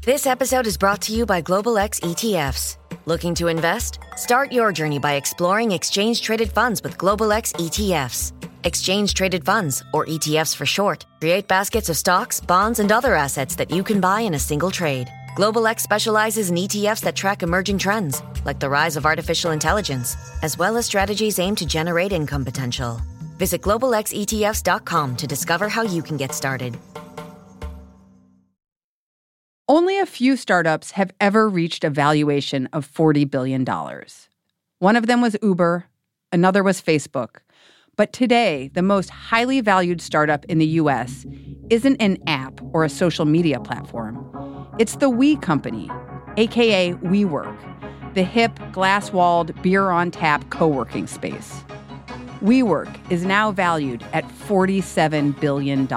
This episode is brought to you by Global X ETFs. Looking to invest? Start your journey by exploring exchange-traded funds with Global X ETFs. Exchange-traded funds, or ETFs for short, create baskets of stocks, bonds, and other assets that you can buy in a single trade. Global X specializes in ETFs that track emerging trends, like the rise of artificial intelligence, as well as strategies aimed to generate income potential. Visit globalxetfs.com to discover how you can get started. Only a few startups have ever reached a valuation of $40 billion. One of them was Uber, another was Facebook. But today, the most highly valued startup in the U.S. isn't an app or a social media platform. It's the We Company, a.k.a. WeWork, the hip, glass-walled, beer-on-tap co-working space. WeWork is now valued at $47 billion.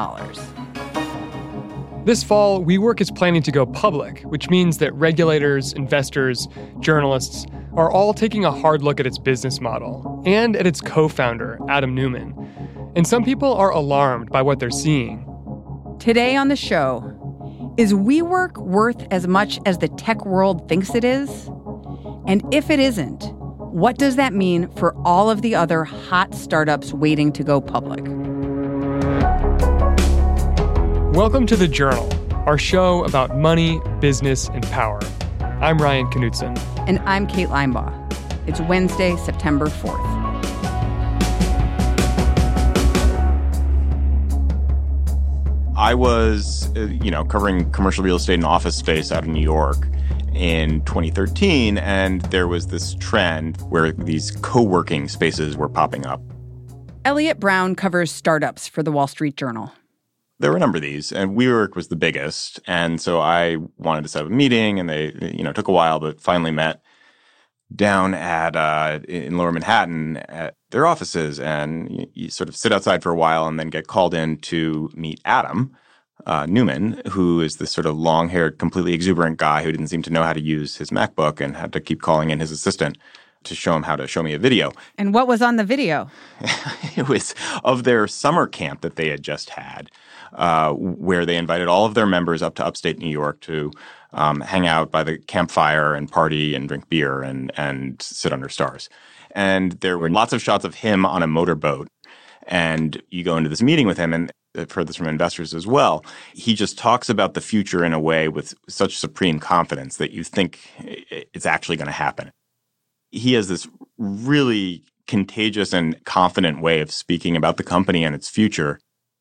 This fall, WeWork is planning to go public, which means that regulators, investors, journalists are all taking a hard look at its business model and at its co-founder, Adam Neumann. And some people are alarmed by what they're seeing. Today on the show, is WeWork worth as much as the tech world thinks it is? And if it isn't, what does that mean for all of the other hot startups waiting to go public? Welcome to The Journal, our show about money, business, and power. I'm Ryan Knutson. And I'm Kate Linebaugh. It's Wednesday, September 4th. I was, covering commercial real estate and office space out of New York in 2013, and there was this trend where these co-working spaces were popping up. Elliot Brown covers startups for The Wall Street Journal. There were a number of these, and WeWork was the biggest. And so I wanted to set up a meeting, and they, took a while, but finally met down at in Lower Manhattan at their offices. And you sort of sit outside for a while and then get called in to meet Adam Neumann, who is this sort of long-haired, completely exuberant guy who didn't seem to know how to use his MacBook and had to keep calling in his assistant to show him how to show me a video. And what was on the video? It was of their summer camp that they had just had, where they invited all of their members up to upstate New York to hang out by the campfire and party and drink beer and sit under stars. And there were lots of shots of him on a motorboat. And you go into this meeting with him, and I've heard this from investors as well. He just talks about the future in a way with such supreme confidence that you think it's actually going to happen. He has this really contagious and confident way of speaking about the company and its future.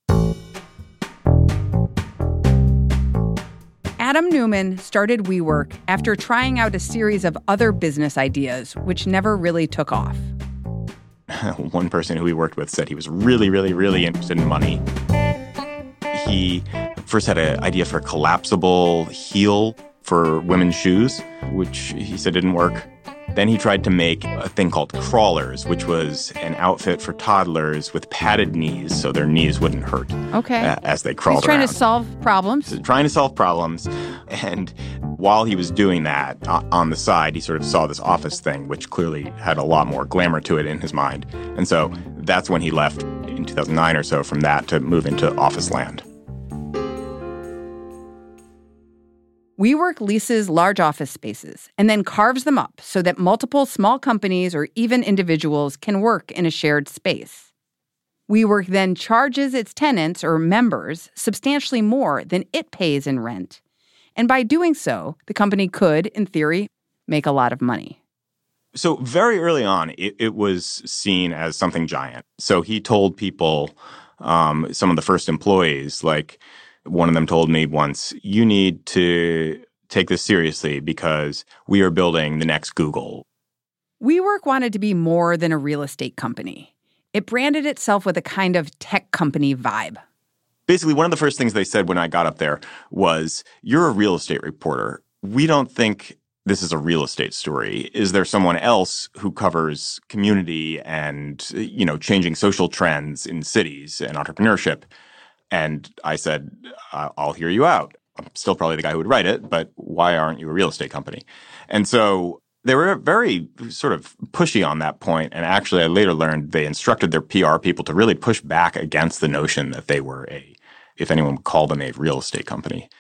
Adam Neumann started WeWork after trying out a series of other business ideas, which never really took off. One person who he worked with said he was really, really, really interested in money. He first had an idea for a collapsible heel for women's shoes, which he said didn't work. Then he tried to make a thing called crawlers, which was an outfit for toddlers with padded knees so their knees wouldn't hurt as they crawled around. He's trying to solve problems. So trying to solve problems. And while he was doing that, on the side, he sort of saw this office thing, which clearly had a lot more glamour to it in his mind. And so that's when he left in 2009 or so from that to move into office land. WeWork leases large office spaces and then carves them up so that multiple small companies or even individuals can work in a shared space. WeWork then charges its tenants or members substantially more than it pays in rent. And by doing so, the company could, in theory, make a lot of money. So very early on, it was seen as something giant. So he told people, some of the first employees, like, one of them told me once, you need to take this seriously because we are building the next Google. WeWork wanted to be more than a real estate company. It branded itself with a kind of tech company vibe. Basically, one of the first things they said when I got up there was, you're a real estate reporter. We don't think this is a real estate story. Is there someone else who covers community and, changing social trends in cities and entrepreneurship? And I said, I'll hear you out. I'm still probably the guy who would write it, but why aren't you a real estate company? And so they were very sort of pushy on that point. And actually, I later learned they instructed their PR people to really push back against the notion that they were if anyone would call them a real estate company.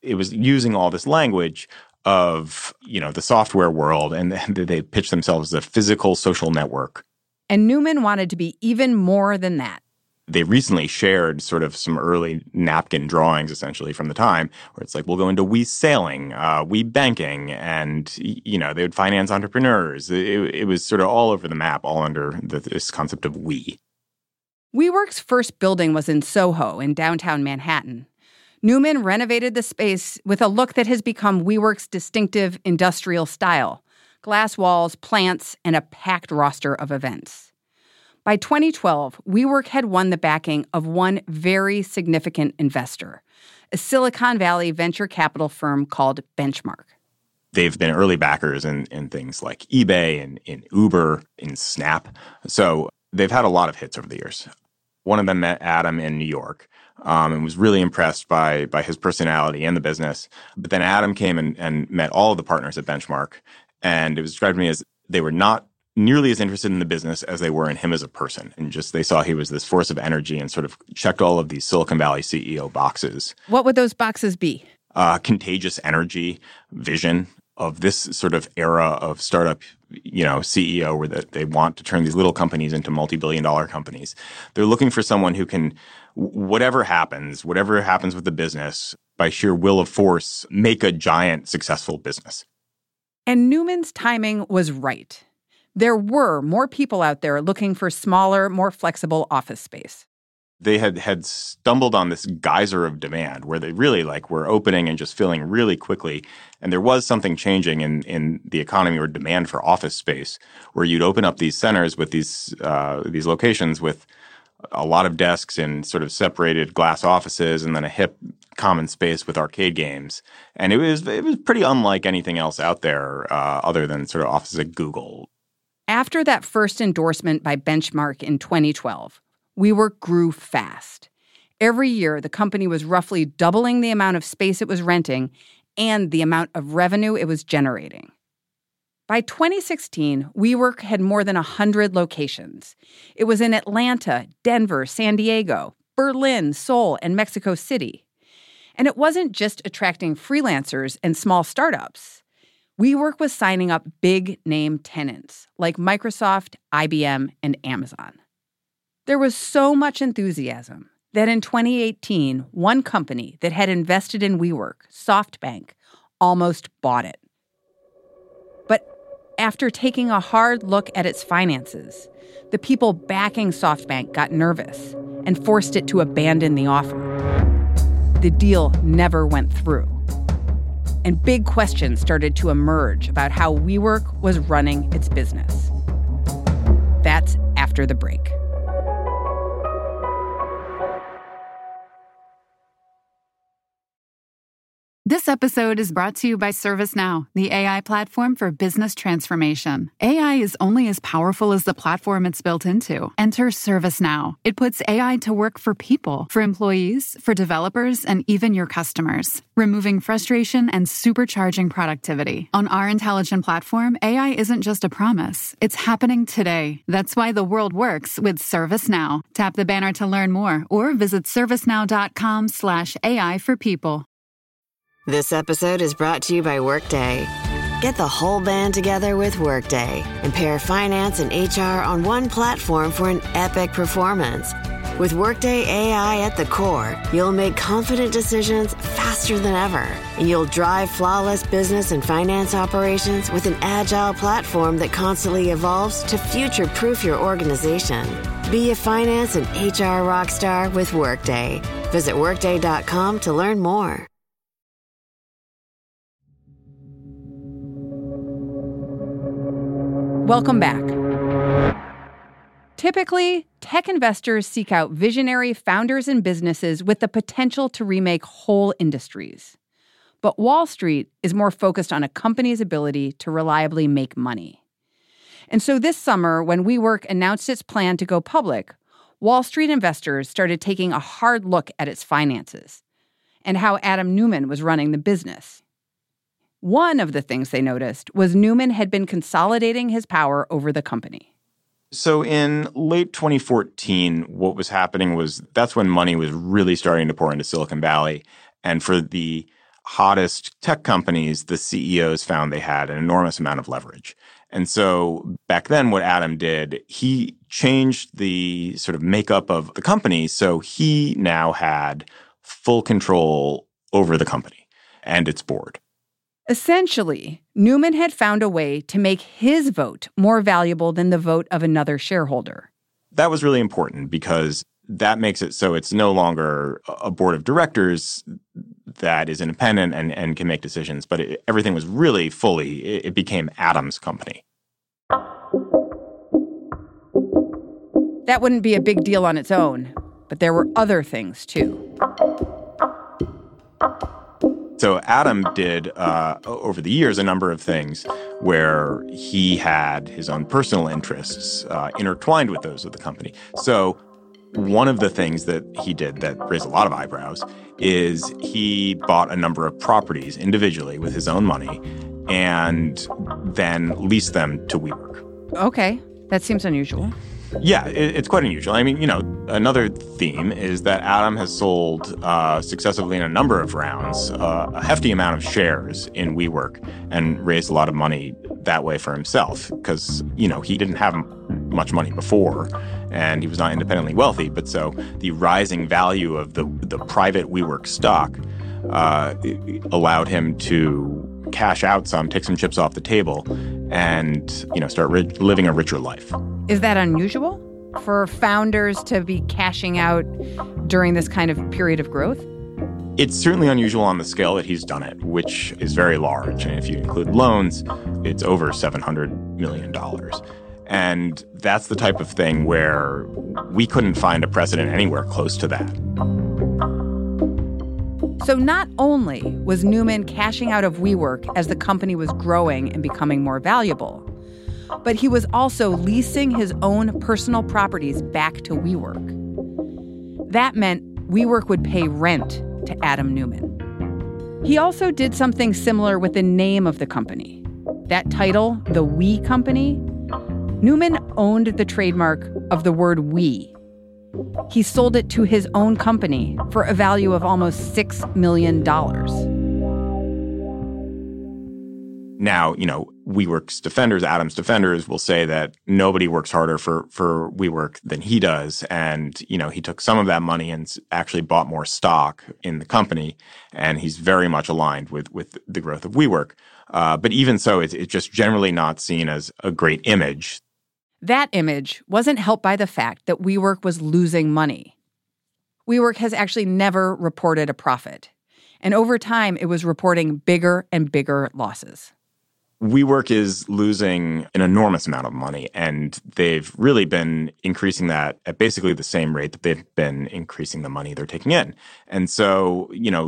it was using all this language of, the software world, and they pitched themselves as a physical social network. And Neumann wanted to be even more than that. They recently shared sort of some early napkin drawings, essentially, from the time, where it's like, we'll go into we sailing, we banking, and, they would finance entrepreneurs. It was sort of all over the map, all under this concept of we. WeWork's first building was in Soho in downtown Manhattan. Neumann renovated the space with a look that has become WeWork's distinctive industrial style: glass walls, plants, and a packed roster of events. By 2012, WeWork had won the backing of one very significant investor, a Silicon Valley venture capital firm called Benchmark. They've been early backers in things like eBay and in Uber, in Snap. So they've had a lot of hits over the years. One of them met Adam in New York and was really impressed by his personality and the business. But then Adam came and met all of the partners at Benchmark, and it was described to me as they were not nearly as interested in the business as they were in him as a person. And just they saw he was this force of energy and sort of checked all of these Silicon Valley CEO boxes. What would those boxes be? Contagious energy, vision of this sort of era of startup, CEO, where they want to turn these little companies into multi-billion-dollar companies. They're looking for someone who can, whatever happens with the business, by sheer will of force, make a giant successful business. And Neumann's timing was right. There were more people out there looking for smaller, more flexible office space. They had stumbled on this geyser of demand where they really were opening and just filling really quickly. And there was something changing in the economy or demand for office space, where you'd open up these centers with these locations with a lot of desks in sort of separated glass offices, and then a hip common space with arcade games. And it was pretty unlike anything else out there other than sort of offices at Google. After that first endorsement by Benchmark in 2012, WeWork grew fast. Every year, the company was roughly doubling the amount of space it was renting and the amount of revenue it was generating. By 2016, WeWork had more than 100 locations. It was in Atlanta, Denver, San Diego, Berlin, Seoul, and Mexico City. And it wasn't just attracting freelancers and small startups. WeWork was signing up big-name tenants like Microsoft, IBM, and Amazon. There was so much enthusiasm that in 2018, one company that had invested in WeWork, SoftBank, almost bought it. But after taking a hard look at its finances, the people backing SoftBank got nervous and forced it to abandon the offer. The deal never went through. And big questions started to emerge about how WeWork was running its business. That's after the break. This episode is brought to you by ServiceNow, the AI platform for business transformation. AI is only as powerful as the platform it's built into. Enter ServiceNow. It puts AI to work for people, for employees, for developers, and even your customers, removing frustration and supercharging productivity. On our intelligent platform, AI isn't just a promise. It's happening today. That's why the world works with ServiceNow. Tap the banner to learn more or visit servicenow.com/AI for people. This episode is brought to you by Workday. Get the whole band together with Workday and pair finance and HR on one platform for an epic performance. With Workday AI at the core, you'll make confident decisions faster than ever, and you'll drive flawless business and finance operations with an agile platform that constantly evolves to future-proof your organization. Be a finance and HR rockstar with Workday. Visit Workday.com to learn more. Welcome back. Typically, tech investors seek out visionary founders and businesses with the potential to remake whole industries. But Wall Street is more focused on a company's ability to reliably make money. And so this summer, when WeWork announced its plan to go public, Wall Street investors started taking a hard look at its finances and how Adam Neumann was running the business. One of the things they noticed was Neumann had been consolidating his power over the company. So in late 2014, what was happening was that's when money was really starting to pour into Silicon Valley. And for the hottest tech companies, the CEOs found they had an enormous amount of leverage. And so back then, what Adam did, he changed the sort of makeup of the company. So he now had full control over the company and its board. Essentially, Newman had found a way to make his vote more valuable than the vote of another shareholder. That was really important because that makes it so it's no longer a board of directors that is independent and can make decisions, but everything was really it became Adam's company. That wouldn't be a big deal on its own, but there were other things too. So Adam did, over the years, a number of things where he had his own personal interests intertwined with those of the company. So one of the things that he did that raised a lot of eyebrows is he bought a number of properties individually with his own money and then leased them to WeWork. Okay, that seems unusual. Yeah, it's quite unusual. I mean, another theme is that Adam has sold successively in a number of rounds a hefty amount of shares in WeWork and raised a lot of money that way for himself because, he didn't have much money before and he was not independently wealthy. But so the rising value of the private WeWork stock allowed him to cash out some, take some chips off the table and, start living a richer life. Is that unusual for founders to be cashing out during this kind of period of growth? It's certainly unusual on the scale that he's done it, which is very large. And if you include loans, it's over $700 million. And that's the type of thing where we couldn't find a precedent anywhere close to that. So not only was Newman cashing out of WeWork as the company was growing and becoming more valuable, but he was also leasing his own personal properties back to WeWork. That meant WeWork would pay rent to Adam Newman. He also did something similar with the name of the company. That title, the We Company, Newman owned the trademark of the word we. He sold it to his own company for a value of almost $6 million. Now, WeWork's defenders, Adam's defenders, will say that nobody works harder for WeWork than he does. And, he took some of that money and actually bought more stock in the company. And he's very much aligned with the growth of WeWork. But even so, it's just generally not seen as a great image. That image wasn't helped by the fact that WeWork was losing money. WeWork has actually never reported a profit. And over time, it was reporting bigger and bigger losses. WeWork is losing an enormous amount of money, and they've really been increasing that at basically the same rate that they've been increasing the money they're taking in. And so,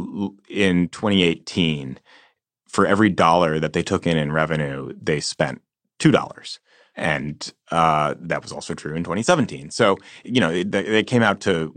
in 2018, for every dollar that they took in revenue, they spent $2. And that was also true in 2017. So, they came out to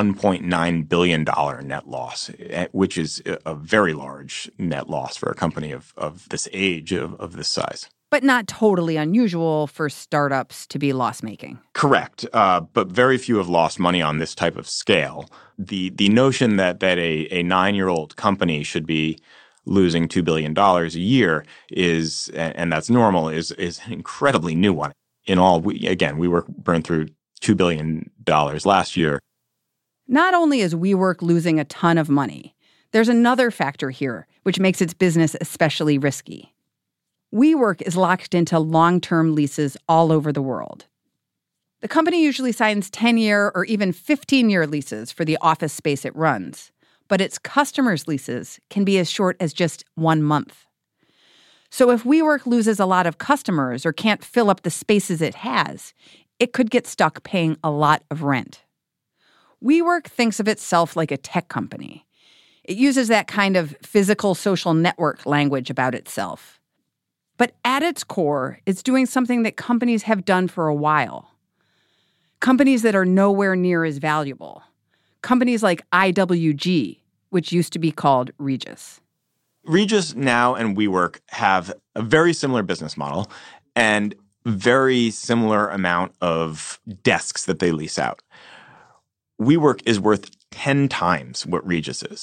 $1.9 billion net loss, which is a very large net loss for a company of this age, of this size. But not totally unusual for startups to be loss-making. Correct. But very few have lost money on this type of scale. The notion that a 9-year-old company should be losing $2 billion a year is, and that's normal, is an incredibly new one. In all, WeWork burned through $2 billion last year. Not only is WeWork losing a ton of money, there's another factor here which makes its business especially risky. WeWork is locked into long-term leases all over the world. The company usually signs 10-year or even 15-year leases for the office space it runs, but its customers' leases can be as short as just 1 month. So if WeWork loses a lot of customers or can't fill up the spaces it has, it could get stuck paying a lot of rent. WeWork thinks of itself like a tech company. It uses that kind of physical social network language about itself. But at its core, it's doing something that companies have done for a while. Companies that are nowhere near as valuable. Companies like IWG, which used to be called Regus. Regus now and WeWork have a very similar business model and very similar amount of desks that they lease out. WeWork is worth 10 times what Regus is.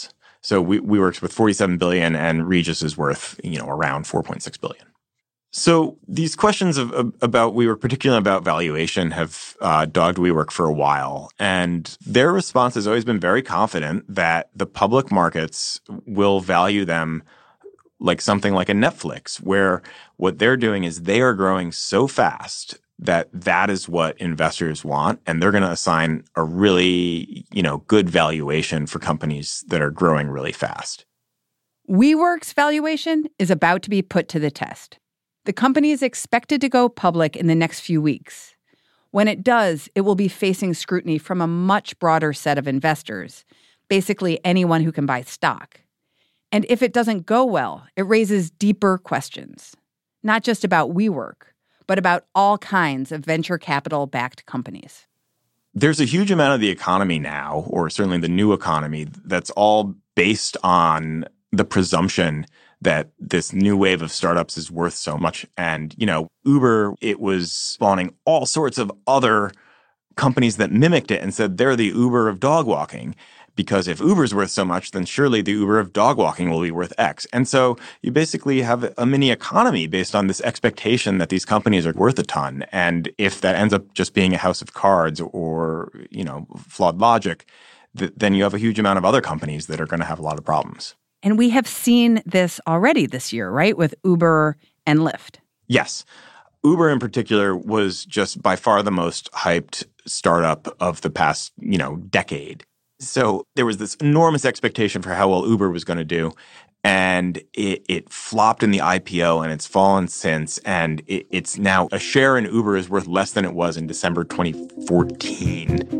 So WeWork's worth $47 billion, and Regus is worth, around $4.6 billion. So these questions about WeWork, particularly about valuation, have dogged WeWork for a while. And their response has always been very confident that the public markets will value them like something like a Netflix, where what they're doing is they are growing so fast that is what investors want. And they're going to assign a really, good valuation for companies that are growing really fast. WeWork's valuation is about to be put to the test. The company is expected to go public in the next few weeks. When it does, it will be facing scrutiny from a much broader set of investors, basically anyone who can buy stock. And if it doesn't go well, it raises deeper questions, not just about WeWork, but about all kinds of venture capital-backed companies. There's a huge amount of the economy now, or certainly the new economy, that's all based on the presumption that this new wave of startups is worth so much. And, Uber, it was spawning all sorts of other companies that mimicked it and said they're the Uber of dog walking. Because if Uber's worth so much, then surely the Uber of dog walking will be worth X. And so you basically have a mini economy based on this expectation that these companies are worth a ton. And if that ends up just being a house of cards or, flawed logic, then you have a huge amount of other companies that are going to have a lot of problems. And we have seen this already this year, right, with Uber and Lyft. Yes. Uber in particular was just by far the most hyped startup of the past, decade. So there was this enormous expectation for how well Uber was going to do. And it flopped in the IPO, and it's fallen since. And it's now a share in Uber is worth less than it was in December 2014.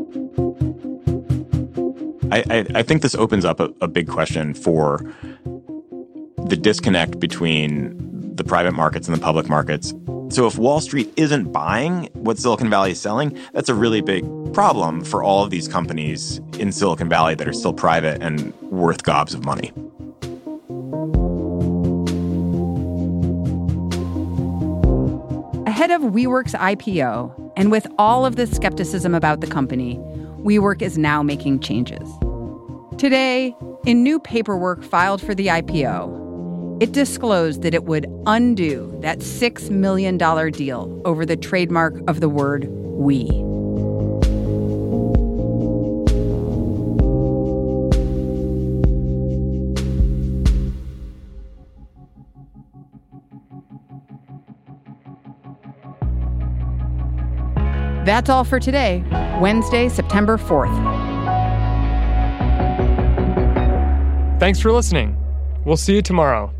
I think this opens up a big question for the disconnect between the private markets and the public markets. So if Wall Street isn't buying what Silicon Valley is selling, that's a really big problem for all of these companies in Silicon Valley that are still private and worth gobs of money. Ahead of WeWork's IPO, and with all of the skepticism about the company, WeWork is now making changes. Today, in new paperwork filed for the IPO, it disclosed that it would undo that $6 million deal over the trademark of the word we. That's all for today, Wednesday, September 4th. Thanks for listening. We'll see you tomorrow.